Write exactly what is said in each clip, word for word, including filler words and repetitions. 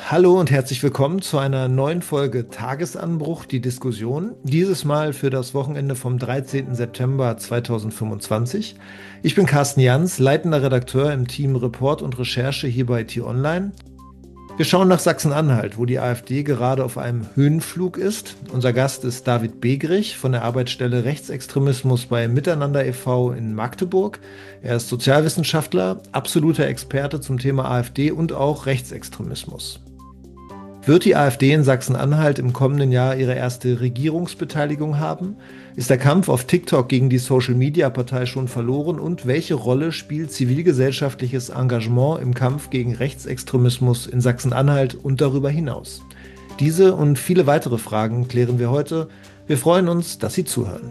Hallo und herzlich willkommen zu einer neuen Folge Tagesanbruch, die Diskussion. Dieses Mal für das Wochenende vom dreizehnten September zweitausendfünfundzwanzig. Ich bin Carsten Jans, leitender Redakteur im Team Report und Recherche hier bei T-Online. Wir schauen nach Sachsen-Anhalt, wo die AfD gerade auf einem Höhenflug ist. Unser Gast ist David Begrich von der Arbeitsstelle Rechtsextremismus bei Miteinander e V in Magdeburg. Er ist Sozialwissenschaftler, absoluter Experte zum Thema AfD und auch Rechtsextremismus. Wird die AfD in Sachsen-Anhalt im kommenden Jahr ihre erste Regierungsbeteiligung haben? Ist der Kampf auf TikTok gegen die Social-Media-Partei schon verloren? Und welche Rolle spielt zivilgesellschaftliches Engagement im Kampf gegen Rechtsextremismus in Sachsen-Anhalt und darüber hinaus? Diese und viele weitere Fragen klären wir heute. Wir freuen uns, dass Sie zuhören.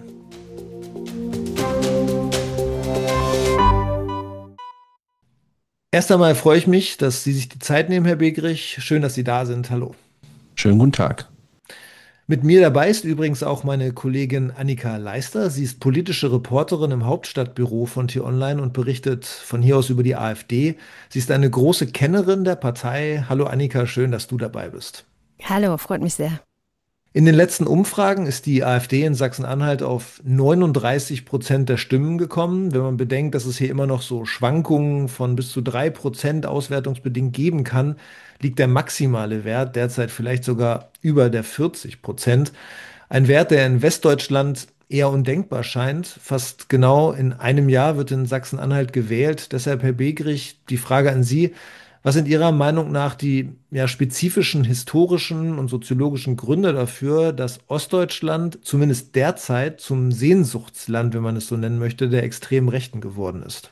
Erst einmal freue ich mich, dass Sie sich die Zeit nehmen, Herr Begrich. Schön, dass Sie da sind. Hallo. Schönen guten Tag. Mit mir dabei ist übrigens auch meine Kollegin Annika Leister. Sie ist politische Reporterin im Hauptstadtbüro von T-Online und berichtet von hier aus über die AfD. Sie ist eine große Kennerin der Partei. Hallo Annika, schön, dass du dabei bist. Hallo, freut mich sehr. In den letzten Umfragen ist die AfD in Sachsen-Anhalt auf neununddreißig Prozent der Stimmen gekommen. Wenn man bedenkt, dass es hier immer noch so Schwankungen von bis zu drei Prozent auswertungsbedingt geben kann, liegt der maximale Wert derzeit vielleicht sogar über der vierzig Prozent. Ein Wert, der in Westdeutschland eher undenkbar scheint. Fast genau in einem Jahr wird in Sachsen-Anhalt gewählt. Deshalb, Herr Begrich, die Frage an Sie. Was sind Ihrer Meinung nach die ja, spezifischen historischen und soziologischen Gründe dafür, dass Ostdeutschland zumindest derzeit zum Sehnsuchtsland, wenn man es so nennen möchte, der extremen Rechten geworden ist?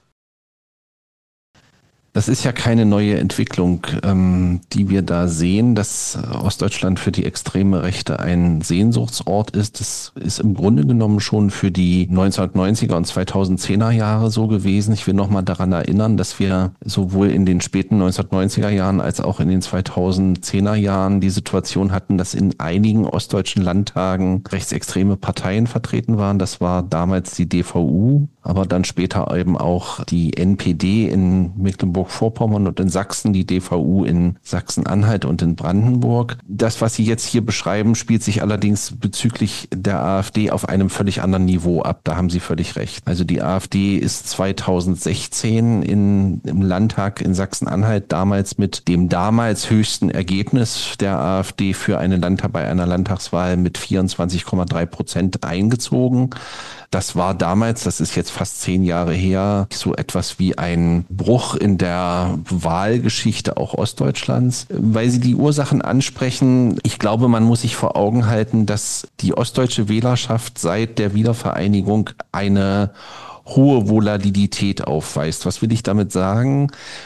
Das ist ja keine neue Entwicklung, ähm, die wir da sehen, dass Ostdeutschland für die extreme Rechte ein Sehnsuchtsort ist. Das ist im Grunde genommen schon für die neunzehnhundertneunziger und zweitausendzehner Jahre so gewesen. Ich will nochmal daran erinnern, dass wir sowohl in den späten neunzehnhundertneunziger Jahren als auch in den zweitausendzehner Jahren die Situation hatten, dass in einigen ostdeutschen Landtagen rechtsextreme Parteien vertreten waren. Das war damals die D V U, aber dann später eben auch die N P D in Mecklenburg-Vorpommern und in Sachsen, die D V U in Sachsen-Anhalt und in Brandenburg. Das, was Sie jetzt hier beschreiben, spielt sich allerdings bezüglich der AfD auf einem völlig anderen Niveau ab. Da haben Sie völlig recht. Also die AfD ist zweitausendsechzehn in, im Landtag in Sachsen-Anhalt damals mit dem damals höchsten Ergebnis der AfD für eine Landtag bei einer Landtagswahl mit vierundzwanzig Komma drei Prozent eingezogen. Das war damals, das ist jetzt fast zehn Jahre her, so etwas wie ein Bruch in der Wahlgeschichte auch Ostdeutschlands. Weil Sie die Ursachen ansprechen, ich glaube, man muss sich vor Augen halten, dass die ostdeutsche Wählerschaft seit der Wiedervereinigung eine hohe Volatilität aufweist. Was will ich damit sagen?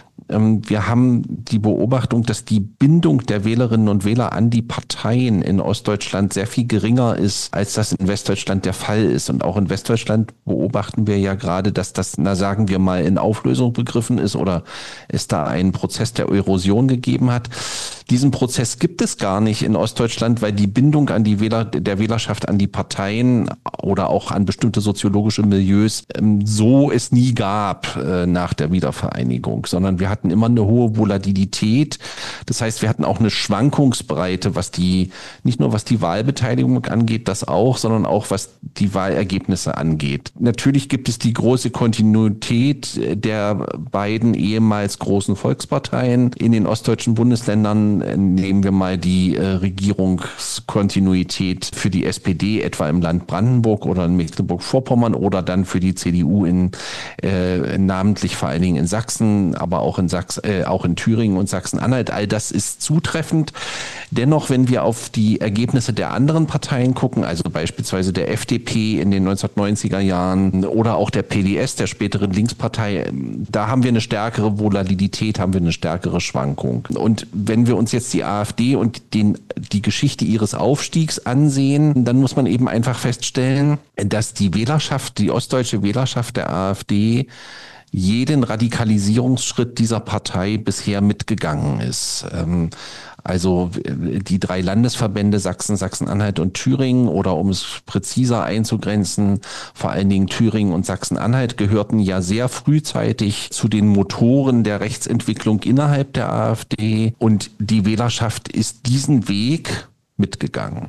Wir haben die Beobachtung, dass die Bindung der Wählerinnen und Wähler an die Parteien in Ostdeutschland sehr viel geringer ist, als das in Westdeutschland der Fall ist. Und auch in Westdeutschland beobachten wir ja gerade, dass das, na sagen wir mal, in Auflösung begriffen ist oder es da einen Prozess der Erosion gegeben hat. Diesen Prozess gibt es gar nicht in Ostdeutschland, weil die Bindung an die Wähler, der Wählerschaft an die Parteien oder auch an bestimmte soziologische Milieus so es nie gab nach der Wiedervereinigung, sondern wir hatten immer eine hohe Volatilität. Das heißt, wir hatten auch eine Schwankungsbreite, was die, nicht nur was die Wahlbeteiligung angeht, das auch, sondern auch was die Wahlergebnisse angeht. Natürlich gibt es die große Kontinuität der beiden ehemals großen Volksparteien in den ostdeutschen Bundesländern. Nehmen wir mal die äh, Regierungskontinuität für die S P D, etwa im Land Brandenburg oder in Mecklenburg-Vorpommern oder dann für die C D U in äh, namentlich vor allen Dingen in Sachsen, aber auch in Sachsen, äh, auch in Thüringen und Sachsen-Anhalt. All das ist zutreffend. Dennoch, wenn wir auf die Ergebnisse der anderen Parteien gucken, also beispielsweise der F D P in den neunzehnhundertneunziger Jahren oder auch der P D S, der späteren Linkspartei, da haben wir eine stärkere Volatilität, haben wir eine stärkere Schwankung. Und wenn wir uns jetzt die AfD und den, die Geschichte ihres Aufstiegs ansehen, dann muss man eben einfach feststellen, dass die Wählerschaft, die ostdeutsche Wählerschaft der AfD jeden Radikalisierungsschritt dieser Partei bisher mitgegangen ist. Ähm, Also die drei Landesverbände Sachsen, Sachsen-Anhalt und Thüringen, oder um es präziser einzugrenzen, vor allen Dingen Thüringen und Sachsen-Anhalt, gehörten ja sehr frühzeitig zu den Motoren der Rechtsentwicklung innerhalb der AfD, und die Wählerschaft ist diesen Weg mitgegangen.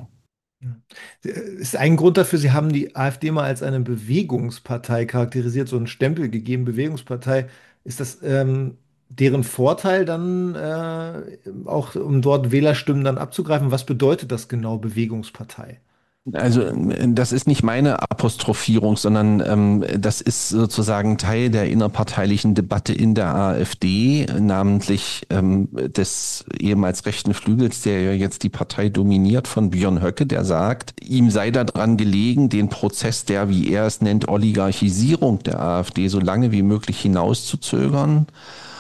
Ist ein Grund dafür, Sie haben die AfD mal als eine Bewegungspartei charakterisiert, so einen Stempel gegeben, Bewegungspartei. Ist das ähm, deren Vorteil dann äh, auch, um dort Wählerstimmen dann abzugreifen? Was bedeutet das genau, Bewegungspartei? Also das ist nicht meine Apostrophierung, sondern ähm, das ist sozusagen Teil der innerparteilichen Debatte in der AfD, namentlich ähm, des ehemals rechten Flügels, der ja jetzt die Partei dominiert, von Björn Höcke, der sagt, ihm sei daran gelegen, den Prozess der, wie er es nennt, Oligarchisierung der AfD so lange wie möglich hinauszuzögern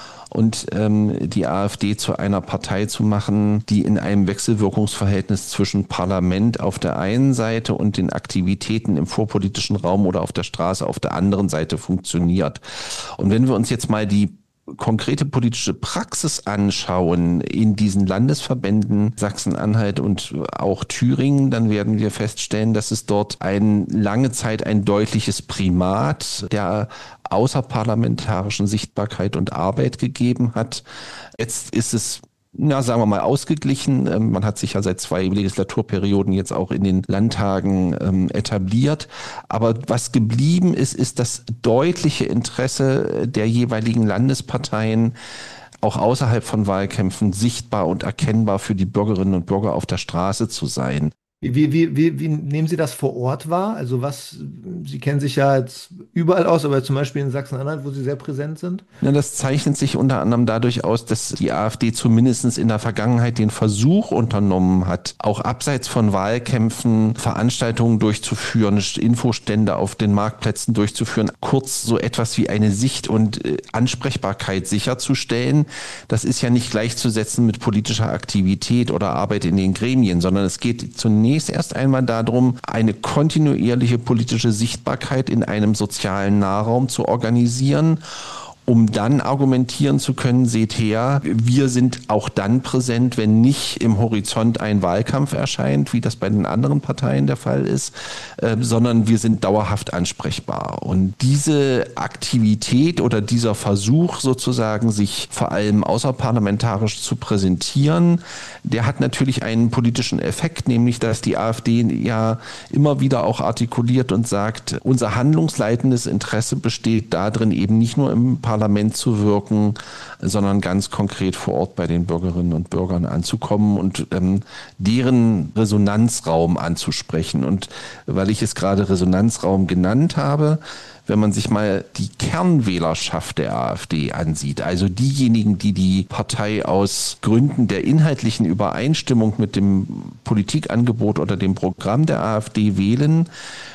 und ähm, die AfD zu einer Partei zu machen, die in einem Wechselwirkungsverhältnis zwischen Parlament auf der einen Seite und den Aktivitäten im vorpolitischen Raum oder auf der Straße auf der anderen Seite funktioniert. Und wenn wir uns jetzt mal die konkrete politische Praxis anschauen in diesen Landesverbänden Sachsen-Anhalt und auch Thüringen, dann werden wir feststellen, dass es dort ein, lange Zeit ein deutliches Primat der außerparlamentarischen Sichtbarkeit und Arbeit gegeben hat. Jetzt ist es, na, sagen wir mal, ausgeglichen. Man hat sich ja seit zwei Legislaturperioden jetzt auch in den Landtagen ähm, etabliert. Aber was geblieben ist, ist das deutliche Interesse der jeweiligen Landesparteien, auch außerhalb von Wahlkämpfen sichtbar und erkennbar für die Bürgerinnen und Bürger auf der Straße zu sein. Wie, wie, wie, wie nehmen Sie das vor Ort wahr? Also was, Sie kennen sich ja jetzt überall aus, aber zum Beispiel in Sachsen-Anhalt, wo Sie sehr präsent sind? Ja, das zeichnet sich unter anderem dadurch aus, dass die AfD zumindest in der Vergangenheit den Versuch unternommen hat, auch abseits von Wahlkämpfen Veranstaltungen durchzuführen, Infostände auf den Marktplätzen durchzuführen, kurz so etwas wie eine Sicht und Ansprechbarkeit sicherzustellen. Das ist ja nicht gleichzusetzen mit politischer Aktivität oder Arbeit in den Gremien, sondern es geht zunächst erst einmal darum, eine kontinuierliche politische Sichtbarkeit in einem sozialen Nahraum zu organisieren, um dann argumentieren zu können, seht her, wir sind auch dann präsent, wenn nicht im Horizont ein Wahlkampf erscheint, wie das bei den anderen Parteien der Fall ist, äh, sondern wir sind dauerhaft ansprechbar. Und diese Aktivität oder dieser Versuch sozusagen, sich vor allem außerparlamentarisch zu präsentieren, der hat natürlich einen politischen Effekt, nämlich dass die AfD ja immer wieder auch artikuliert und sagt, unser handlungsleitendes Interesse besteht darin, eben nicht nur im Parlament Parlament zu wirken, sondern ganz konkret vor Ort bei den Bürgerinnen und Bürgern anzukommen und ähm, deren Resonanzraum anzusprechen. Und weil ich es gerade Resonanzraum genannt habe, wenn man sich mal die Kernwählerschaft der AfD ansieht, also diejenigen, die die Partei aus Gründen der inhaltlichen Übereinstimmung mit dem Politikangebot oder dem Programm der AfD wählen,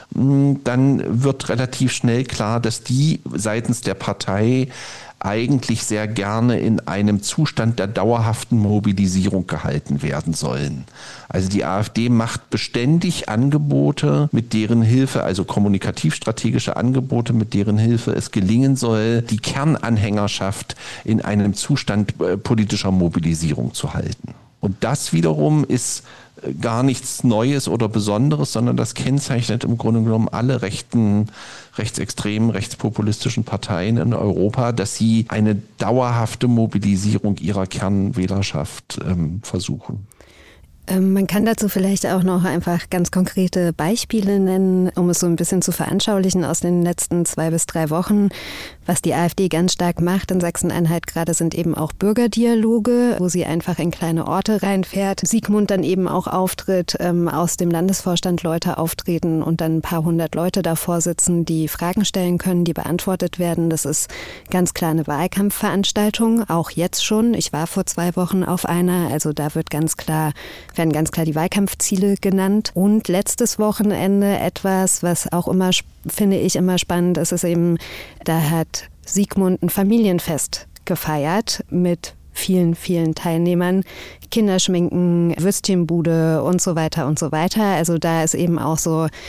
dann wird relativ schnell klar, dass die seitens der Partei eigentlich sehr gerne in einem Zustand der dauerhaften Mobilisierung gehalten werden sollen. Also die AfD macht beständig Angebote, mit deren Hilfe, also kommunikativ-strategische Angebote, mit deren Hilfe es gelingen soll, die Kernanhängerschaft in einem Zustand politischer Mobilisierung zu halten. Und das wiederum ist gar nichts Neues oder Besonderes, sondern das kennzeichnet im Grunde genommen alle rechten, rechtsextremen, rechtspopulistischen Parteien in Europa, dass sie eine dauerhafte Mobilisierung ihrer Kernwählerschaft ähm, versuchen. Man kann dazu vielleicht auch noch einfach ganz konkrete Beispiele nennen, um es so ein bisschen zu veranschaulichen aus den letzten zwei bis drei Wochen. Was die AfD ganz stark macht in Sachsen-Anhalt gerade, sind eben auch Bürgerdialoge, wo sie einfach in kleine Orte reinfährt. Siegmund dann eben auch auftritt, ähm, aus dem Landesvorstand Leute auftreten und dann ein paar hundert Leute davor sitzen, die Fragen stellen können, die beantwortet werden. Das ist ganz klar eine Wahlkampfveranstaltung, auch jetzt schon. Ich war vor zwei Wochen auf einer, also da wird ganz klar werden ganz klar die Wahlkampfziele genannt. Und letztes Wochenende etwas, was auch immer, finde ich, immer spannend ist, ist eben, da hat Siegmund ein Familienfest gefeiert mit vielen, vielen Teilnehmern. Kinderschminken, Würstchenbude und so weiter und so weiter. Also da ist eben auch so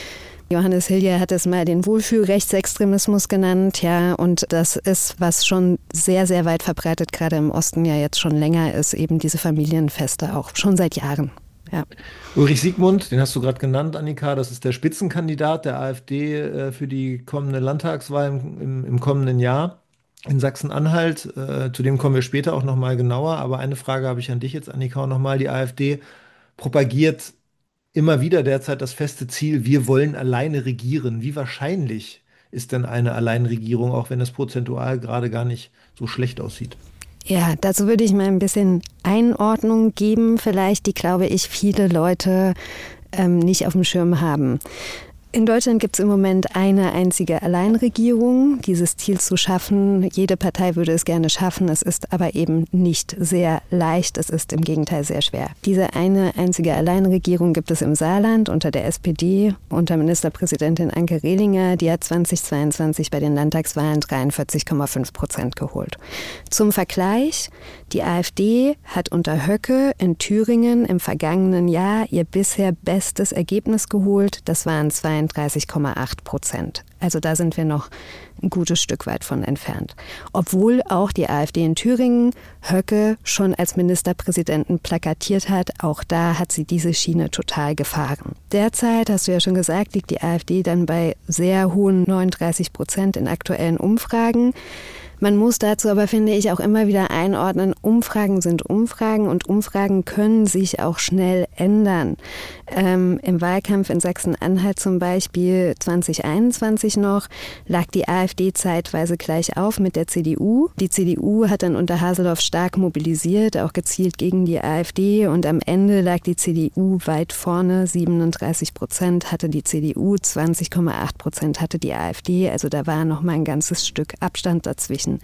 Johannes Hilger hat es mal den Wohlfühlrechtsextremismus genannt, ja, und das ist, was schon sehr, sehr weit verbreitet, gerade im Osten ja jetzt schon länger ist, eben diese Familienfeste auch, schon seit Jahren. Ja. Ulrich Siegmund, den hast du gerade genannt, Annika, das ist der Spitzenkandidat der AfD äh, für die kommende Landtagswahl im, im, im kommenden Jahr in Sachsen-Anhalt. Äh, zu dem kommen wir später auch nochmal genauer, aber eine Frage habe ich an dich jetzt, Annika, auch nochmal. Die AfD propagiert immer wieder derzeit das feste Ziel, wir wollen alleine regieren. Wie wahrscheinlich ist denn eine Alleinregierung, auch wenn es prozentual gerade gar nicht so schlecht aussieht? Ja, dazu würde ich mal ein bisschen Einordnung geben, vielleicht, die, glaube ich, viele Leute ähm, nicht auf dem Schirm haben. In Deutschland gibt es im Moment eine einzige Alleinregierung, dieses Ziel zu schaffen. Jede Partei würde es gerne schaffen, es ist aber eben nicht sehr leicht, es ist im Gegenteil sehr schwer. Diese eine einzige Alleinregierung gibt es im Saarland unter der S P D, unter Ministerpräsidentin Anke Rehlinger, die hat zweitausendzweiundzwanzig bei den Landtagswahlen dreiundvierzig Komma fünf Prozent geholt. Zum Vergleich, die AfD hat unter Höcke in Thüringen im vergangenen Jahr ihr bisher bestes Ergebnis geholt, das waren zweiunddreißig Komma acht Prozent. Also da sind wir noch ein gutes Stück weit von entfernt. Obwohl auch die AfD in Thüringen Höcke schon als Ministerpräsidenten plakatiert hat, auch da hat sie diese Schiene total gefahren. Derzeit, hast du ja schon gesagt, liegt die AfD dann bei sehr hohen neununddreißig Prozent in aktuellen Umfragen. Man muss dazu aber, finde ich, auch immer wieder einordnen, Umfragen sind Umfragen und Umfragen können sich auch schnell ändern. Ähm, im Wahlkampf in Sachsen-Anhalt zum Beispiel zwanzig einundzwanzig noch, lag die AfD zeitweise gleich auf mit der C D U. Die C D U hat dann unter Haseloff stark mobilisiert, auch gezielt gegen die AfD und am Ende lag die C D U weit vorne, siebenunddreißig Prozent hatte die C D U, zwanzig Komma acht Prozent hatte die AfD, also da war noch mal ein ganzes Stück Abstand dazwischen.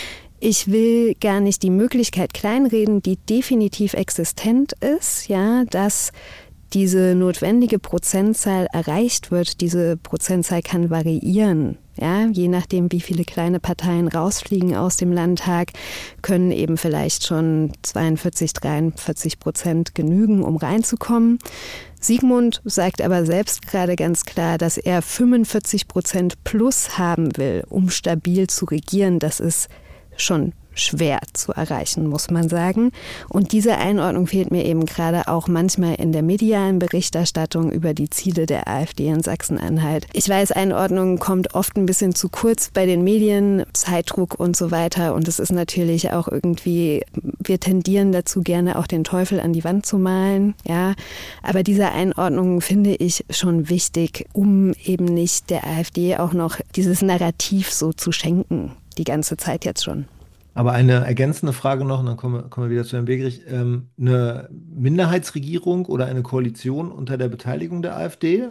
Ich will gar nicht die Möglichkeit kleinreden, die definitiv existent ist, ja, dass diese notwendige Prozentzahl erreicht wird. Diese Prozentzahl kann variieren. Ja, je nachdem, wie viele kleine Parteien rausfliegen aus dem Landtag, können eben vielleicht schon zweiundvierzig, dreiundvierzig Prozent genügen, um reinzukommen. Siegmund sagt aber selbst gerade ganz klar, dass er fünfundvierzig Prozent plus haben will, um stabil zu regieren. Das ist schon schwer zu erreichen, muss man sagen. Und diese Einordnung fehlt mir eben gerade auch manchmal in der medialen Berichterstattung über die Ziele der AfD in Sachsen-Anhalt. Ich weiß, Einordnung kommt oft ein bisschen zu kurz bei den Medien, Zeitdruck und so weiter. Und es ist natürlich auch irgendwie, wir tendieren dazu, gerne auch den Teufel an die Wand zu malen. Ja, aber diese Einordnung finde ich schon wichtig, um eben nicht der AfD auch noch dieses Narrativ so zu schenken, die ganze Zeit jetzt schon. Aber eine ergänzende Frage noch, und dann kommen wir, kommen wir wieder zu Herrn Begrich. Ähm, eine Minderheitsregierung oder eine Koalition unter der Beteiligung der AfD?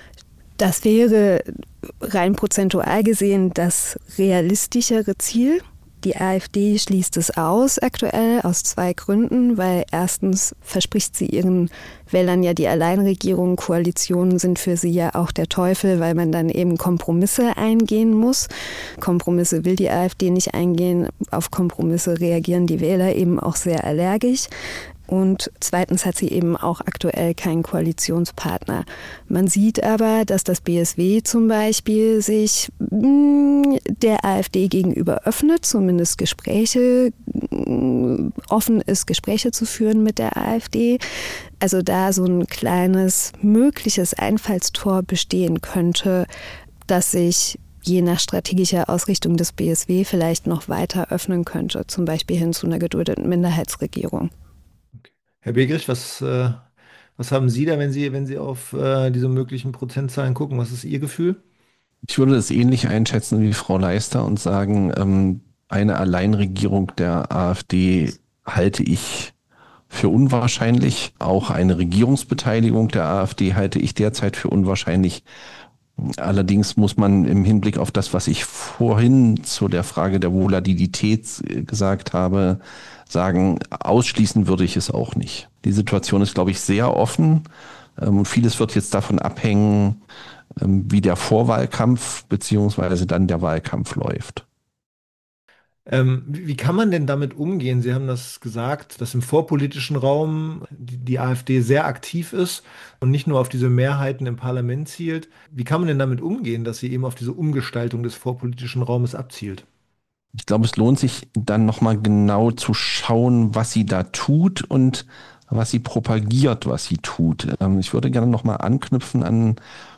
Das wäre rein prozentual gesehen das realistischere Ziel. Die AfD schließt es aus aktuell aus zwei Gründen, weil erstens verspricht sie ihren Wählern ja die Alleinregierung, Koalitionen sind für sie ja auch der Teufel, weil man dann eben Kompromisse eingehen muss. Kompromisse will die AfD nicht eingehen, auf Kompromisse reagieren die Wähler eben auch sehr allergisch. Und zweitens hat sie eben auch aktuell keinen Koalitionspartner. Man sieht aber, dass das B S W zum Beispiel sich mh, der AfD gegenüber öffnet, zumindest Gespräche, mh, offen ist, Gespräche zu führen mit der AfD. Also da so ein kleines mögliches Einfallstor bestehen könnte, dass sich je nach strategischer Ausrichtung des B S W vielleicht noch weiter öffnen könnte, zum Beispiel hin zu einer geduldeten Minderheitsregierung. Herr Begrich, was, äh, was haben Sie da, wenn Sie, wenn Sie auf äh, diese möglichen Prozentzahlen gucken? Was ist Ihr Gefühl? Ich würde es ähnlich einschätzen wie Frau Leister und sagen, ähm, eine Alleinregierung der AfD halte ich für unwahrscheinlich. Auch eine Regierungsbeteiligung der AfD halte ich derzeit für unwahrscheinlich. Allerdings muss man im Hinblick auf das, was ich vorhin zu der Frage der Volatilität gesagt habe, sagen, ausschließen würde ich es auch nicht. Die Situation ist, glaube ich, sehr offen und vieles wird jetzt davon abhängen, wie der Vorwahlkampf beziehungsweise dann der Wahlkampf läuft. Ähm, wie wie kann man denn damit umgehen? Sie haben das gesagt, dass im vorpolitischen Raum die, die AfD sehr aktiv ist und nicht nur auf diese Mehrheiten im Parlament zielt. Wie kann man denn damit umgehen, dass sie eben auf diese Umgestaltung des vorpolitischen Raumes abzielt? Ich glaube, es lohnt sich dann nochmal genau zu schauen, was sie da tut und was sie propagiert, was sie tut. Ähm, Ich würde gerne nochmal anknüpfen an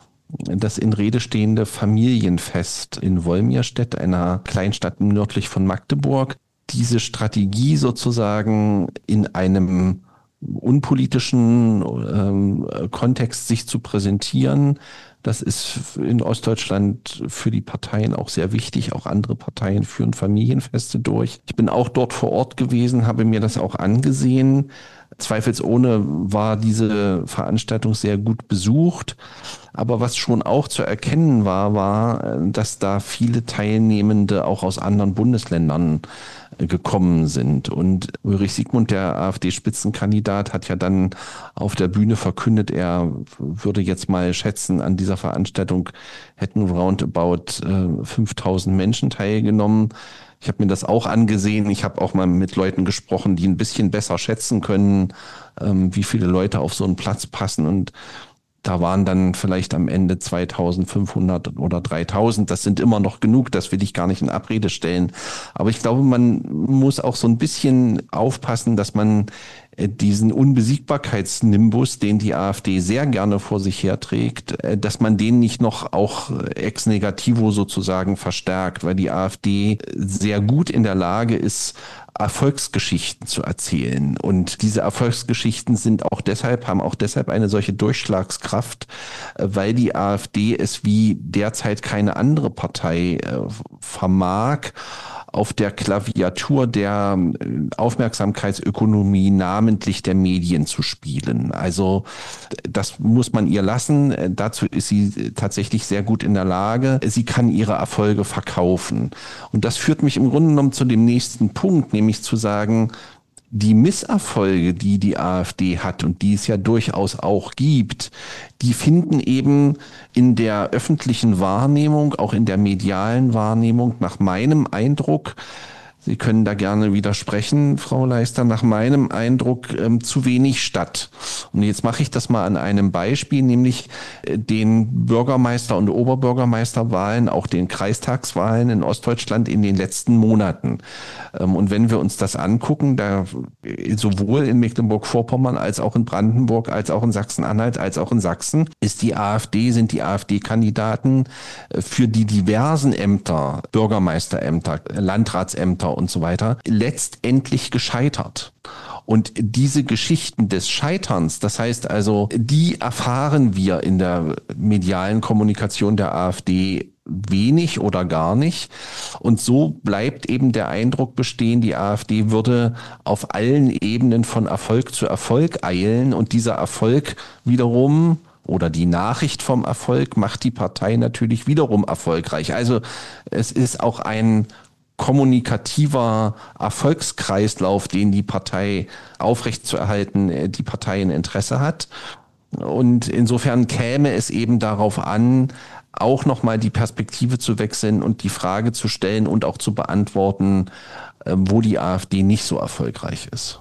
das in Rede stehende Familienfest in Wolmirstedt, einer Kleinstadt nördlich von Magdeburg. Diese Strategie sozusagen in einem unpolitischen ähm, Kontext sich zu präsentieren, das ist in Ostdeutschland für die Parteien auch sehr wichtig. Auch andere Parteien führen Familienfeste durch. Ich bin auch dort vor Ort gewesen, habe mir das auch angesehen. Zweifelsohne war diese Veranstaltung sehr gut besucht. Aber was schon auch zu erkennen war, war, dass da viele Teilnehmende auch aus anderen Bundesländern gekommen sind. Und Ulrich Siegmund, der AfD-Spitzenkandidat, hat ja dann auf der Bühne verkündet, er würde jetzt mal schätzen, an dieser Veranstaltung hätten roundabout äh, fünftausend Menschen teilgenommen. Ich habe mir das auch angesehen. Ich habe auch mal mit Leuten gesprochen, die ein bisschen besser schätzen können, ähm, wie viele Leute auf so einen Platz passen. Und da waren dann vielleicht am Ende zweitausendfünfhundert oder dreitausend. Das sind immer noch genug, das will ich gar nicht in Abrede stellen. Aber ich glaube, man muss auch so ein bisschen aufpassen, dass man diesen Unbesiegbarkeitsnimbus, den die AfD sehr gerne vor sich herträgt, dass man den nicht noch auch ex negativo sozusagen verstärkt, weil die AfD sehr gut in der Lage ist, Erfolgsgeschichten zu erzählen. Und diese Erfolgsgeschichten sind auch deshalb, haben auch deshalb eine solche Durchschlagskraft, weil die AfD es wie derzeit keine andere Partei vermag, auf der Klaviatur der Aufmerksamkeitsökonomie, namentlich der Medien, zu spielen. Also das muss man ihr lassen. Dazu ist sie tatsächlich sehr gut in der Lage. Sie kann ihre Erfolge verkaufen. Und das führt mich im Grunde genommen zu dem nächsten Punkt, nämlich zu sagen, die Misserfolge, die die AfD hat und die es ja durchaus auch gibt, die finden eben in der öffentlichen Wahrnehmung, auch in der medialen Wahrnehmung, nach meinem Eindruck, Sie können da gerne widersprechen, Frau Leister, nach meinem Eindruck ähm, zu wenig statt. Und jetzt mache ich das mal an einem Beispiel, nämlich äh, den Bürgermeister- und Oberbürgermeisterwahlen, auch den Kreistagswahlen in Ostdeutschland in den letzten Monaten. Ähm, und wenn wir uns das angucken, da äh, sowohl in Mecklenburg-Vorpommern als auch in Brandenburg, als auch in Sachsen-Anhalt, als auch in Sachsen, ist die AfD, sind die AfD-Kandidaten äh, für die diversen Ämter, Bürgermeisterämter, Landratsämter und so weiter, letztendlich gescheitert. Und diese Geschichten des Scheiterns, das heißt also, die erfahren wir in der medialen Kommunikation der AfD wenig oder gar nicht. Und so bleibt eben der Eindruck bestehen, die AfD würde auf allen Ebenen von Erfolg zu Erfolg eilen und dieser Erfolg wiederum oder die Nachricht vom Erfolg macht die Partei natürlich wiederum erfolgreich. Also es ist auch ein kommunikativer Erfolgskreislauf, den die Partei aufrechtzuerhalten, die Partei ein Interesse hat. Und insofern käme es eben darauf an, auch nochmal die Perspektive zu wechseln und die Frage zu stellen und auch zu beantworten, wo die AfD nicht so erfolgreich ist.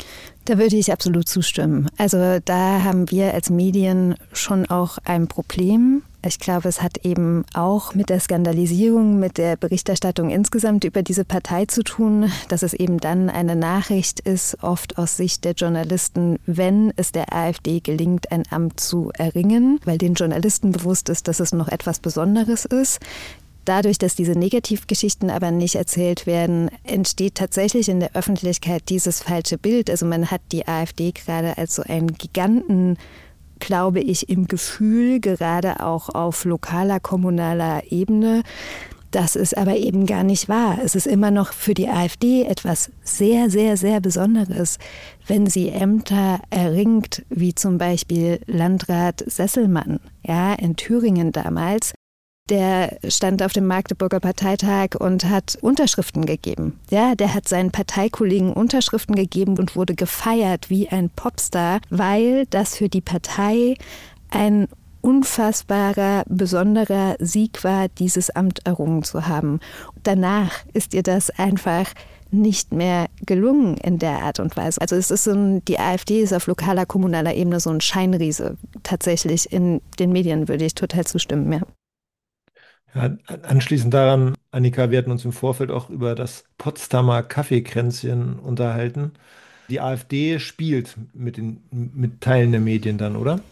Da würde ich absolut zustimmen. Also da haben wir als Medien schon auch ein Problem. Ich glaube, es hat eben auch mit der Skandalisierung, mit der Berichterstattung insgesamt über diese Partei zu tun, dass es eben dann eine Nachricht ist, oft aus Sicht der Journalisten, wenn es der AfD gelingt, ein Amt zu erringen, weil den Journalisten bewusst ist, dass es noch etwas Besonderes ist. Dadurch, dass diese Negativgeschichten aber nicht erzählt werden, entsteht tatsächlich in der Öffentlichkeit dieses falsche Bild. Also man hat die AfD gerade als so einen Giganten, glaube ich, im Gefühl, gerade auch auf lokaler, kommunaler Ebene. Das ist aber eben gar nicht wahr. Es ist immer noch für die AfD etwas sehr, sehr, sehr Besonderes, wenn sie Ämter erringt, wie zum Beispiel Landrat Sesselmann, ja, in Thüringen damals. Der stand auf dem Magdeburger Parteitag und hat Unterschriften gegeben. Ja, der hat seinen Parteikollegen Unterschriften gegeben und wurde gefeiert wie ein Popstar, weil das für die Partei ein unfassbarer, besonderer Sieg war, dieses Amt errungen zu haben. Danach ist ihr das einfach nicht mehr gelungen in der Art und Weise. Also es ist so ein, die AfD ist auf lokaler, kommunaler Ebene so ein Scheinriese. Tatsächlich in den Medien würde ich total zustimmen, ja. Ja, anschließend daran, Annika, wir hatten uns im Vorfeld auch über das Potsdamer Kaffeekränzchen unterhalten. Die AfD spielt mit den mit Teilen der Medien dann, oder?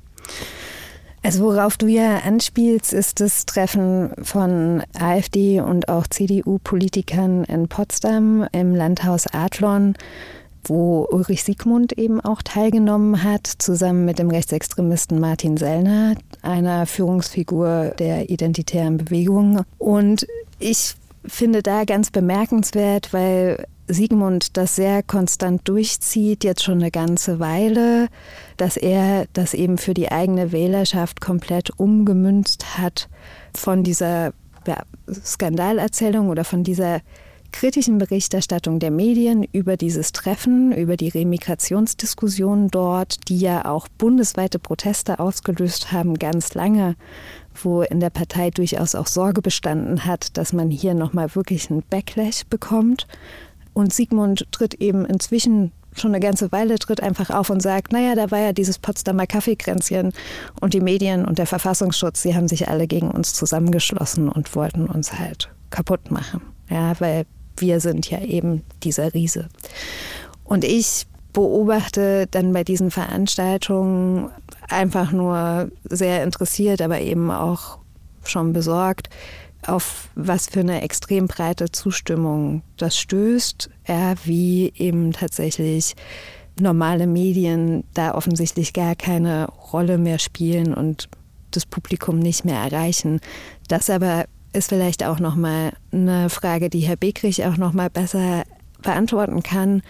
Also worauf du ja anspielst, ist das Treffen von AfD und auch C D U-Politikern in Potsdam im Landhaus Adlon, wo Ulrich Siegmund eben auch teilgenommen hat, zusammen mit dem Rechtsextremisten Martin Sellner, einer Führungsfigur der identitären Bewegung. Und ich finde da ganz bemerkenswert, weil Siegmund das sehr konstant durchzieht, jetzt schon eine ganze Weile, dass er das eben für die eigene Wählerschaft komplett umgemünzt hat von dieser ja, Skandalerzählung oder von dieser kritischen Berichterstattung der Medien über dieses Treffen, über die Remigrationsdiskussion dort, die ja auch bundesweite Proteste ausgelöst haben, ganz lange, wo in der Partei durchaus auch Sorge bestanden hat, dass man hier nochmal wirklich einen Backlash bekommt. Und Siegmund tritt eben inzwischen schon eine ganze Weile, tritt einfach auf und sagt, naja, da war ja dieses Potsdamer Kaffeekränzchen und die Medien und der Verfassungsschutz, die haben sich alle gegen uns zusammengeschlossen und wollten uns halt kaputt machen. Ja, weil wir sind ja eben dieser Riese. Und ich beobachte dann bei diesen Veranstaltungen einfach nur sehr interessiert, aber eben auch schon besorgt, auf was für eine extrem breite Zustimmung das stößt, ja, wie eben tatsächlich normale Medien da offensichtlich gar keine Rolle mehr spielen und das Publikum nicht mehr erreichen. Das aber ist vielleicht auch nochmal eine Frage, die Herr Beckrich auch nochmal besser beantworten kann.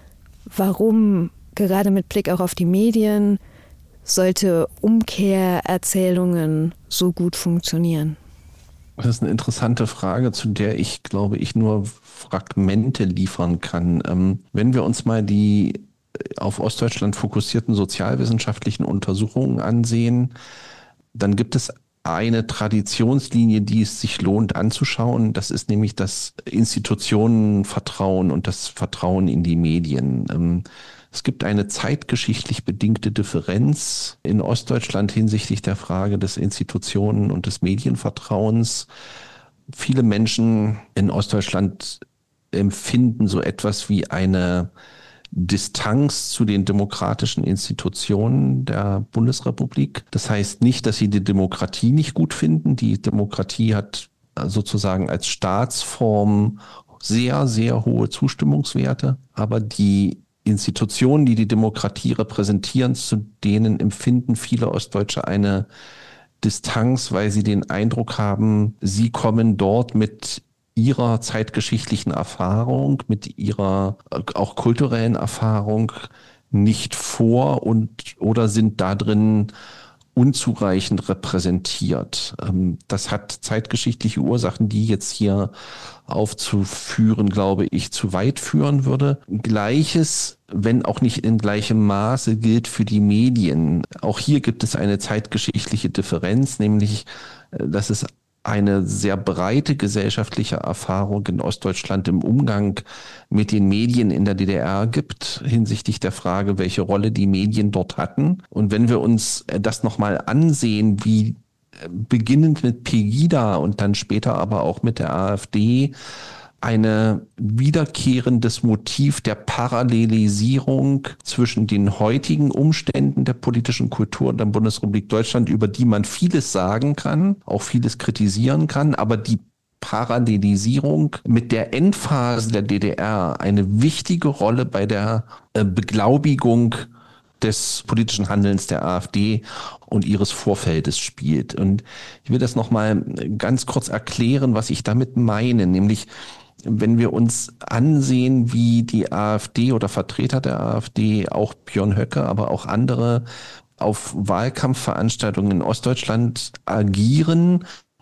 Warum, gerade mit Blick auch auf die Medien, sollte Umkehrerzählungen so gut funktionieren? Das ist eine interessante Frage, zu der ich, glaube ich, nur Fragmente liefern kann. Ähm, wenn wir uns mal die auf Ostdeutschland fokussierten sozialwissenschaftlichen Untersuchungen ansehen, dann gibt es eine Traditionslinie, die es sich lohnt anzuschauen. Das ist nämlich das Institutionenvertrauen und das Vertrauen in die Medien. Ähm, Es gibt eine zeitgeschichtlich bedingte Differenz in Ostdeutschland hinsichtlich der Frage des Institutionen- und des Medienvertrauens. Viele Menschen in Ostdeutschland empfinden so etwas wie eine Distanz zu den demokratischen Institutionen der Bundesrepublik. Das heißt nicht, dass sie die Demokratie nicht gut finden. Die Demokratie hat sozusagen als Staatsform sehr, sehr hohe Zustimmungswerte, aber die Institutionen, die die Demokratie repräsentieren, zu denen empfinden viele Ostdeutsche eine Distanz, weil sie den Eindruck haben, sie kommen dort mit ihrer zeitgeschichtlichen Erfahrung, mit ihrer auch kulturellen Erfahrung nicht vor und oder sind da drin unzureichend repräsentiert. Das hat zeitgeschichtliche Ursachen, die jetzt hier aufzuführen, glaube ich, zu weit führen würde. Gleiches, wenn auch nicht in gleichem Maße, gilt für die Medien. Auch hier gibt es eine zeitgeschichtliche Differenz, nämlich, dass es eine sehr breite gesellschaftliche Erfahrung in Ostdeutschland im Umgang mit den Medien in der D D R gibt, hinsichtlich der Frage, welche Rolle die Medien dort hatten. Und wenn wir uns das nochmal ansehen, wie beginnend mit Pegida und dann später aber auch mit der AfD eine wiederkehrendes Motiv der Parallelisierung zwischen den heutigen Umständen der politischen Kultur in der Bundesrepublik Deutschland, über die man vieles sagen kann, auch vieles kritisieren kann, aber die Parallelisierung mit der Endphase der D D R eine wichtige Rolle bei der Beglaubigung des politischen Handelns der AfD und ihres Vorfeldes spielt. Und ich will das nochmal ganz kurz erklären, was ich damit meine, nämlich wenn wir uns ansehen, wie die AfD oder Vertreter der AfD, auch Björn Höcke, aber auch andere auf Wahlkampfveranstaltungen in Ostdeutschland agieren,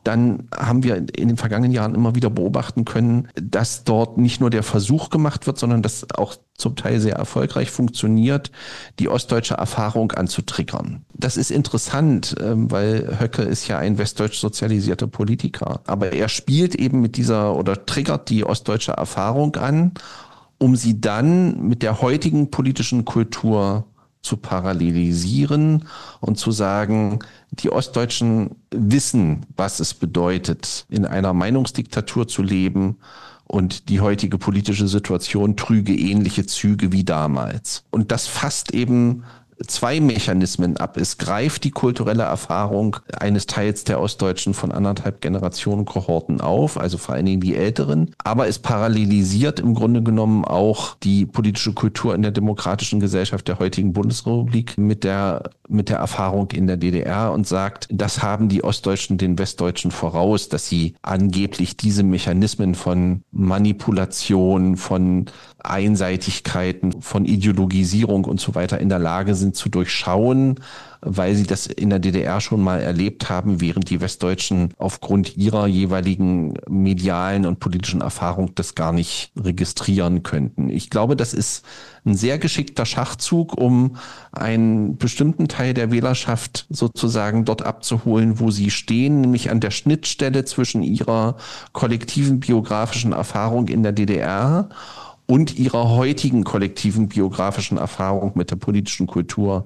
dann haben wir in den vergangenen Jahren immer wieder beobachten können, dass dort nicht nur der Versuch gemacht wird, sondern dass auch zum Teil sehr erfolgreich funktioniert, die ostdeutsche Erfahrung anzutriggern. Das ist interessant, weil Höcke ist ja ein westdeutsch sozialisierter Politiker. Aber er spielt eben mit dieser oder triggert die ostdeutsche Erfahrung an, um sie dann mit der heutigen politischen Kultur zu parallelisieren und zu sagen, die Ostdeutschen wissen, was es bedeutet, in einer Meinungsdiktatur zu leben, und die heutige politische Situation trüge ähnliche Züge wie damals. Und das fasst eben zwei Mechanismen ab. Es greift die kulturelle Erfahrung eines Teils der Ostdeutschen von anderthalb Generationen Kohorten auf, also vor allen Dingen die Älteren, aber es parallelisiert im Grunde genommen auch die politische Kultur in der demokratischen Gesellschaft der heutigen Bundesrepublik mit der mit der Erfahrung in der D D R und sagt, das haben die Ostdeutschen den Westdeutschen voraus, dass sie angeblich diese Mechanismen von Manipulation, von Einseitigkeiten, von Ideologisierung und so weiter in der Lage sind zu durchschauen, weil sie das in der D D R schon mal erlebt haben, während die Westdeutschen aufgrund ihrer jeweiligen medialen und politischen Erfahrung das gar nicht registrieren könnten. Ich glaube, das ist ein sehr geschickter Schachzug, um einen bestimmten Teil der Wählerschaft sozusagen dort abzuholen, wo sie stehen, nämlich an der Schnittstelle zwischen ihrer kollektiven biografischen Erfahrung in der D D R und ihrer heutigen kollektiven biografischen Erfahrung mit der politischen Kultur.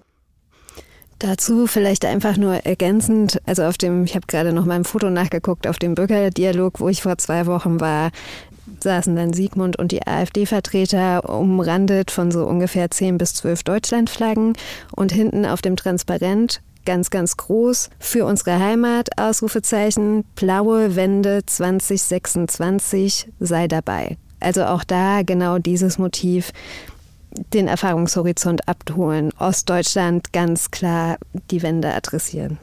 Dazu vielleicht einfach nur ergänzend, also auf dem, ich habe gerade noch mal im Foto nachgeguckt, auf dem Bürgerdialog, wo ich vor zwei Wochen war, saßen dann Sigmund und die AfD-Vertreter umrandet von so ungefähr zehn bis zwölf Deutschlandflaggen und hinten auf dem Transparent ganz, ganz groß, für unsere Heimat, Ausrufezeichen, blaue Wende zwanzig sechsundzwanzig, sei dabei. Also auch da genau dieses Motiv, den Erfahrungshorizont abholen, Ostdeutschland ganz klar die Wende adressieren.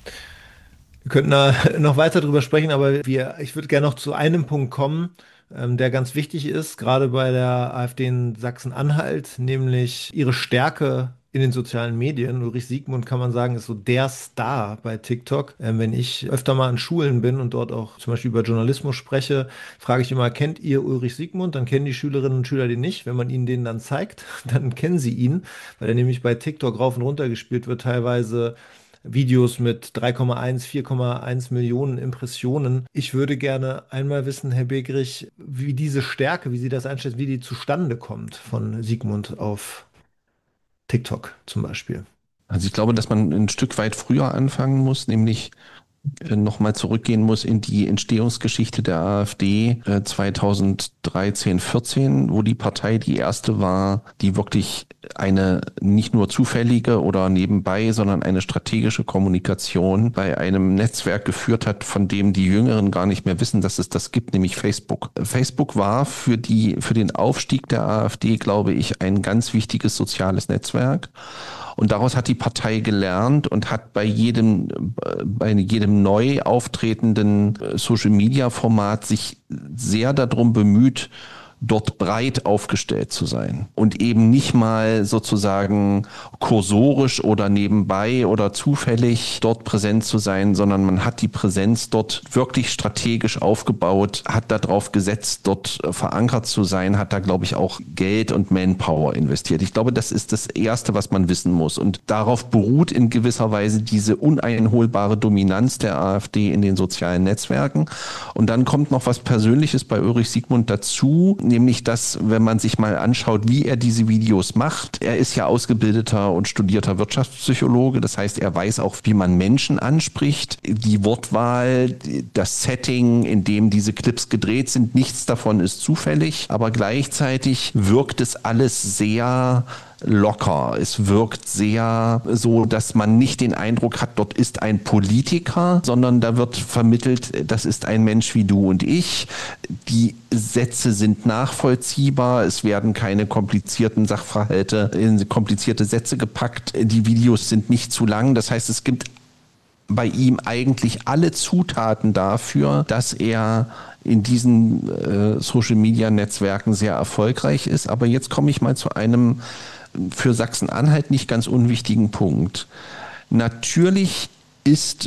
Wir könnten da noch weiter drüber sprechen, aber wir, ich würde gerne noch zu einem Punkt kommen, ähm, der ganz wichtig ist, gerade bei der AfD in Sachsen-Anhalt, nämlich ihre Stärke in den sozialen Medien. Ulrich Siegmund, kann man sagen, ist so der Star bei TikTok. Ähm, wenn ich öfter mal an Schulen bin und dort auch zum Beispiel über Journalismus spreche, frage ich immer, kennt ihr Ulrich Siegmund? Dann kennen die Schülerinnen und Schüler den nicht. Wenn man ihnen den dann zeigt, dann kennen sie ihn, weil er nämlich bei TikTok rauf und runter gespielt wird, teilweise Videos mit drei Komma eins, vier Komma eins Millionen Impressionen. Ich würde gerne einmal wissen, Herr Begrich, wie diese Stärke, wie Sie das einschätzen, wie die zustande kommt von Siegmund auf TikTok zum Beispiel. Also ich glaube, dass man ein Stück weit früher anfangen muss, nämlich nochmal zurückgehen muss in die Entstehungsgeschichte der AfD äh, zweitausenddreizehn, vierzehn, wo die Partei die erste war, die wirklich eine nicht nur zufällige oder nebenbei, sondern eine strategische Kommunikation bei einem Netzwerk geführt hat, von dem die Jüngeren gar nicht mehr wissen, dass es das gibt, nämlich Facebook. Facebook war für die, für den Aufstieg der AfD, glaube ich, ein ganz wichtiges soziales Netzwerk. Und daraus hat die Partei gelernt und hat bei jedem, bei jedem neu auftretenden Social-Media-Format sich sehr darum bemüht, dort breit aufgestellt zu sein und eben nicht mal sozusagen kursorisch oder nebenbei oder zufällig dort präsent zu sein, sondern man hat die Präsenz dort wirklich strategisch aufgebaut, hat darauf gesetzt, dort verankert zu sein, hat da, glaube ich, auch Geld und Manpower investiert. Ich glaube, das ist das Erste, was man wissen muss. Und darauf beruht in gewisser Weise diese uneinholbare Dominanz der AfD in den sozialen Netzwerken. Und dann kommt noch was Persönliches bei Ulrich Siegmund dazu, nämlich dass, wenn man sich mal anschaut, wie er diese Videos macht, er ist ja ausgebildeter und studierter Wirtschaftspsychologe, das heißt, er weiß auch, wie man Menschen anspricht, die Wortwahl, das Setting, in dem diese Clips gedreht sind, nichts davon ist zufällig, aber gleichzeitig wirkt es alles sehr locker. Es wirkt sehr so, dass man nicht den Eindruck hat, dort ist ein Politiker, sondern da wird vermittelt, das ist ein Mensch wie du und ich. Die Sätze sind nachvollziehbar. Es werden keine komplizierten Sachverhalte in komplizierte Sätze gepackt. Die Videos sind nicht zu lang. Das heißt, es gibt bei ihm eigentlich alle Zutaten dafür, dass er in diesen äh, Social-Media-Netzwerken sehr erfolgreich ist. Aber jetzt komme ich mal zu einem für Sachsen-Anhalt nicht ganz unwichtigen Punkt. Natürlich ist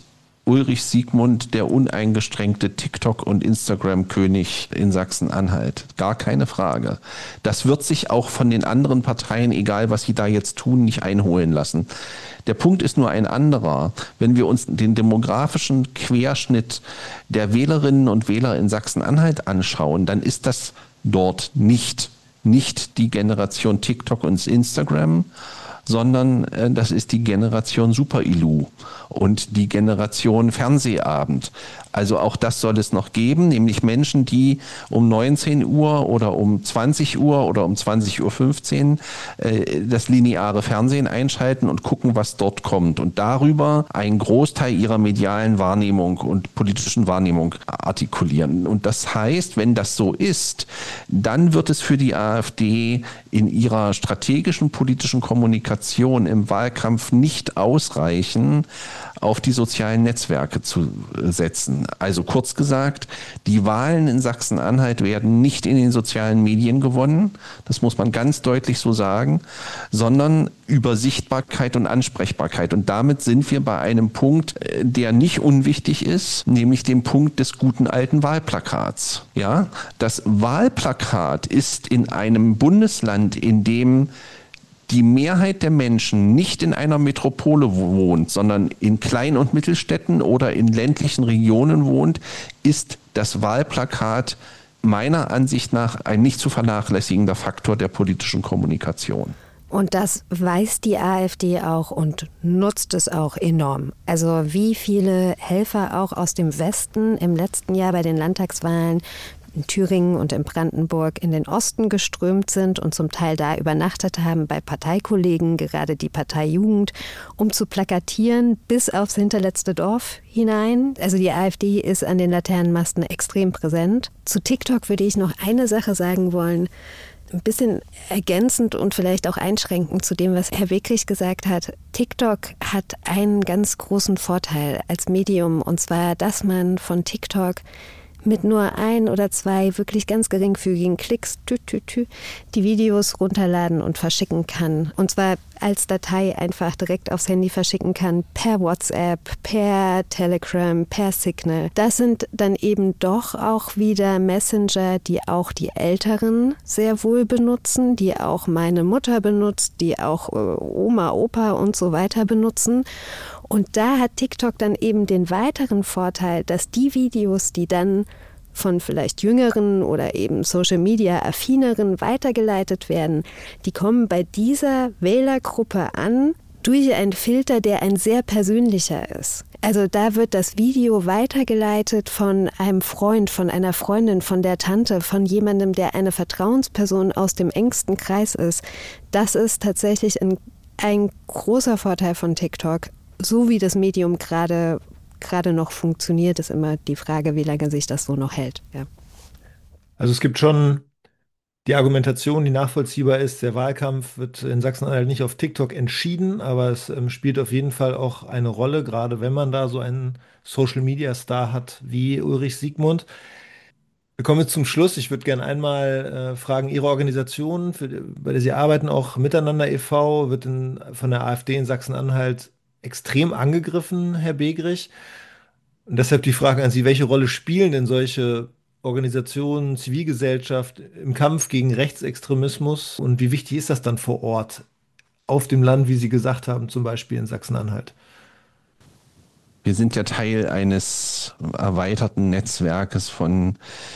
Ulrich Siegmund der uneingeschränkte TikTok- und Instagram-König in Sachsen-Anhalt. Gar keine Frage. Das wird sich auch von den anderen Parteien, egal was sie da jetzt tun, nicht einholen lassen. Der Punkt ist nur ein anderer. Wenn wir uns den demografischen Querschnitt der Wählerinnen und Wähler in Sachsen-Anhalt anschauen, dann ist das dort nicht, nicht die Generation TikTok und Instagram, sondern äh, das ist die Generation Super-Ilu und die Generation Fernsehabend. Also auch das soll es noch geben, nämlich Menschen, die um neunzehn Uhr oder um zwanzig Uhr oder um zwanzig Uhr fünfzehn äh, das lineare Fernsehen einschalten und gucken, was dort kommt und darüber einen Großteil ihrer medialen Wahrnehmung und politischen Wahrnehmung artikulieren. Und das heißt, wenn das so ist, dann wird es für die AfD in ihrer strategischen politischen Kommunikation im Wahlkampf nicht ausreichen, auf die sozialen Netzwerke zu setzen. Also kurz gesagt, die Wahlen in Sachsen-Anhalt werden nicht in den sozialen Medien gewonnen, das muss man ganz deutlich so sagen, sondern über Sichtbarkeit und Ansprechbarkeit. Und damit sind wir bei einem Punkt, der nicht unwichtig ist, nämlich dem Punkt des guten alten Wahlplakats. Ja, das Wahlplakat ist in einem Bundesland, in dem die Mehrheit der Menschen nicht in einer Metropole wohnt, sondern in Klein- und Mittelstädten oder in ländlichen Regionen wohnt, ist das Wahlplakat meiner Ansicht nach ein nicht zu vernachlässigender Faktor der politischen Kommunikation. Und das weiß die AfD auch und nutzt es auch enorm. Also wie viele Helfer auch aus dem Westen im letzten Jahr bei den Landtagswahlen in Thüringen und in Brandenburg in den Osten geströmt sind und zum Teil da übernachtet haben bei Parteikollegen, gerade die Parteijugend, um zu plakatieren bis aufs hinterletzte Dorf hinein. Also die AfD ist an den Laternenmasten extrem präsent. Zu TikTok würde ich noch eine Sache sagen wollen, ein bisschen ergänzend und vielleicht auch einschränkend zu dem, was Herr Wickrich gesagt hat. TikTok hat einen ganz großen Vorteil als Medium, und zwar, dass man von TikTok mit nur ein oder zwei wirklich ganz geringfügigen Klicks tü, tü, tü, die Videos runterladen und verschicken kann. Und zwar als Datei einfach direkt aufs Handy verschicken kann, per WhatsApp, per Telegram, per Signal. Das sind dann eben doch auch wieder Messenger, die auch die Älteren sehr wohl benutzen, die auch meine Mutter benutzt, die auch Oma, Opa und so weiter benutzen. Und da hat TikTok dann eben den weiteren Vorteil, dass die Videos, die dann von vielleicht jüngeren oder eben Social-Media-affineren weitergeleitet werden, die kommen bei dieser Wählergruppe an durch einen Filter, der ein sehr persönlicher ist. Also da wird das Video weitergeleitet von einem Freund, von einer Freundin, von der Tante, von jemandem, der eine Vertrauensperson aus dem engsten Kreis ist. Das ist tatsächlich ein, ein großer Vorteil von TikTok. So wie das Medium gerade gerade noch funktioniert, ist immer die Frage, wie lange sich das so noch hält. Ja. Also es gibt schon die Argumentation, die nachvollziehbar ist. Der Wahlkampf wird in Sachsen-Anhalt nicht auf TikTok entschieden, aber es ähm, spielt auf jeden Fall auch eine Rolle, gerade wenn man da so einen Social-Media-Star hat wie Ulrich Siegmund. Wir kommen jetzt zum Schluss. Ich würde gerne einmal äh, fragen, Ihre Organisation, für, bei der Sie arbeiten, auch Miteinander e V, wird in, von der AfD in Sachsen-Anhalt extrem angegriffen, Herr Begrich. Und deshalb die Frage an Sie, welche Rolle spielen denn solche Organisationen, Zivilgesellschaft im Kampf gegen Rechtsextremismus und wie wichtig ist das dann vor Ort, auf dem Land, wie Sie gesagt haben, zum Beispiel in Sachsen-Anhalt? Wir sind ja Teil eines erweiterten Netzwerkes von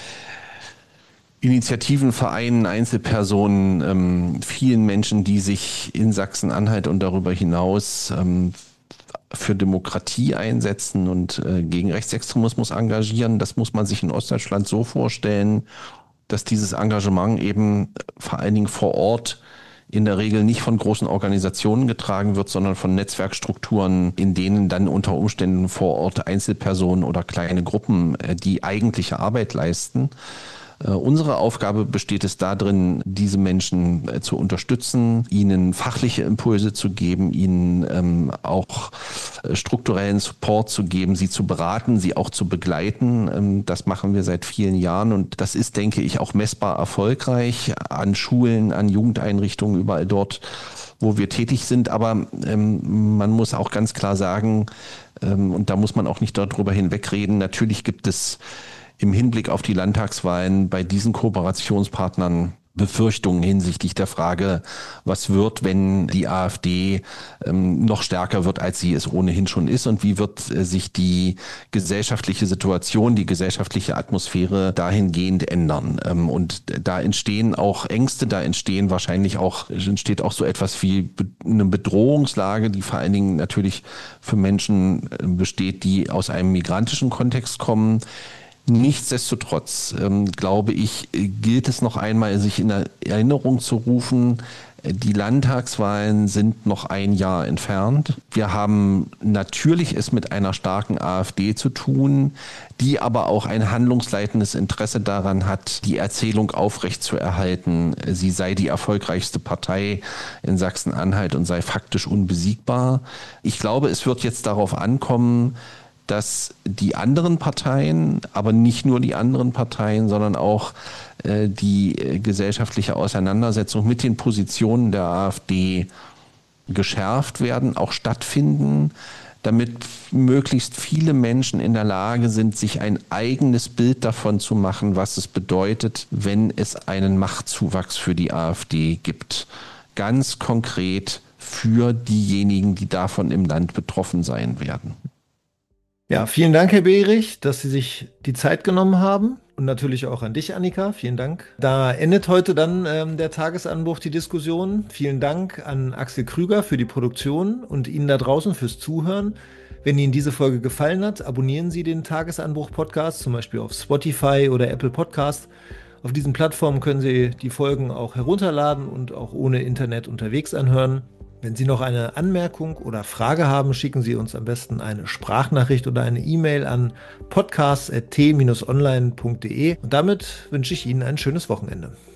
Initiativen, Vereinen, Einzelpersonen, ähm, vielen Menschen, die sich in Sachsen-Anhalt und darüber hinaus ähm, für Demokratie einsetzen und äh, gegen Rechtsextremismus engagieren. Das muss man sich in Ostdeutschland so vorstellen, dass dieses Engagement eben vor allen Dingen vor Ort in der Regel nicht von großen Organisationen getragen wird, sondern von Netzwerkstrukturen, in denen dann unter Umständen vor Ort Einzelpersonen oder kleine Gruppen äh, die eigentliche Arbeit leisten. Unsere Aufgabe besteht es darin, diese Menschen zu unterstützen, ihnen fachliche Impulse zu geben, ihnen ähm, auch strukturellen Support zu geben, sie zu beraten, sie auch zu begleiten. Ähm, das machen wir seit vielen Jahren und das ist, denke ich, auch messbar erfolgreich an Schulen, an Jugendeinrichtungen, überall dort, wo wir tätig sind. Aber ähm, man muss auch ganz klar sagen, ähm, und da muss man auch nicht darüber hinwegreden, natürlich gibt es im Hinblick auf die Landtagswahlen bei diesen Kooperationspartnern Befürchtungen hinsichtlich der Frage, was wird, wenn die AfD ähm, noch stärker wird, als sie es ohnehin schon ist, und wie wird äh, sich die gesellschaftliche Situation, die gesellschaftliche Atmosphäre dahingehend ändern. Ähm, und da entstehen auch Ängste, da entstehen wahrscheinlich auch, entsteht auch so etwas wie be- eine Bedrohungslage, die vor allen Dingen natürlich für Menschen äh, besteht, die aus einem migrantischen Kontext kommen. Nichtsdestotrotz, ähm, glaube ich, gilt es noch einmal, sich in Erinnerung zu rufen, die Landtagswahlen sind noch ein Jahr entfernt. Wir haben natürlich es mit einer starken AfD zu tun, die aber auch ein handlungsleitendes Interesse daran hat, die Erzählung aufrechtzuerhalten. Sie sei die erfolgreichste Partei in Sachsen-Anhalt und sei faktisch unbesiegbar. Ich glaube, es wird jetzt darauf ankommen, dass die anderen Parteien, aber nicht nur die anderen Parteien, sondern auch äh, die äh, gesellschaftliche Auseinandersetzung mit den Positionen der AfD geschärft werden, auch stattfinden, damit möglichst viele Menschen in der Lage sind, sich ein eigenes Bild davon zu machen, was es bedeutet, wenn es einen Machtzuwachs für die AfD gibt. Ganz konkret für diejenigen, die davon im Land betroffen sein werden. Ja, vielen Dank, Herr Behrich, dass Sie sich die Zeit genommen haben. Und natürlich auch an dich, Annika. Vielen Dank. Da endet heute dann ähm, der Tagesanbruch, die Diskussion. Vielen Dank an Axel Krüger für die Produktion und Ihnen da draußen fürs Zuhören. Wenn Ihnen diese Folge gefallen hat, abonnieren Sie den Tagesanbruch-Podcast, zum Beispiel auf Spotify oder Apple Podcast. Auf diesen Plattformen können Sie die Folgen auch herunterladen und auch ohne Internet unterwegs anhören. Wenn Sie noch eine Anmerkung oder Frage haben, schicken Sie uns am besten eine Sprachnachricht oder eine E-Mail an podcast at t dash online punkt de. Und damit wünsche ich Ihnen ein schönes Wochenende.